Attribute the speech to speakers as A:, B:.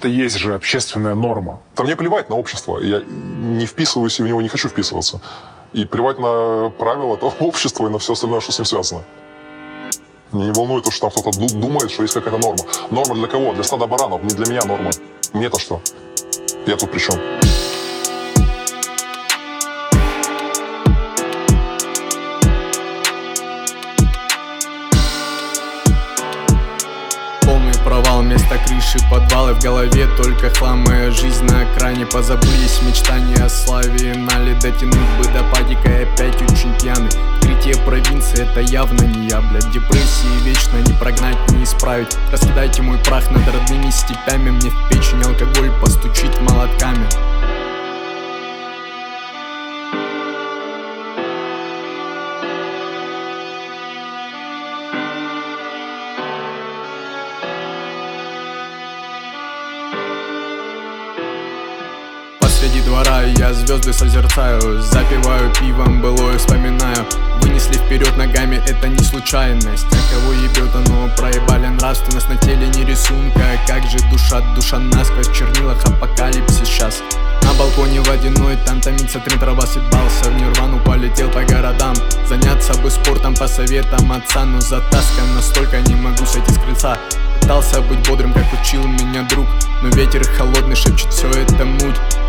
A: Это есть же общественная норма.
B: Да мне плевать на общество. Я не вписываюсь и в него не хочу вписываться. И плевать на правила этого общества и на все остальное, что с ним связано. Меня не волнует то, что там кто-то думает, что есть какая-то норма. Норма для кого? Для стада баранов. Не для меня норма. Мне-то что? Я тут при чем?
C: Провал вместо крыши, подвалы в голове, только хлам. Моя жизнь на экране, позабылись мечтания о славе. Нали дотянуть бы до падика и опять очень пьяный. Открытие провинции, это явно не я, блядь. Депрессии вечно не прогнать, не исправить. Раскидайте мой прах над родными степями. Мне в печень алкоголь постучит молотками. Среди двора я звезды созерцаю, запиваю пивом, былое вспоминаю. Вынесли вперед ногами, это не случайность. А кого ебет оно, проебали нравственность. На теле не рисунка, как же душа насквозь. В чернилах апокалипсис сейчас. На балконе водяной, там томится тренировался, съебался в нирвану, полетел по городам. Заняться бы спортом по советам отца, но затаскан настолько, не могу сойти с крыльца. Пытался быть бодрым, как учил меня друг, но ветер холодный шепчет, все это муть.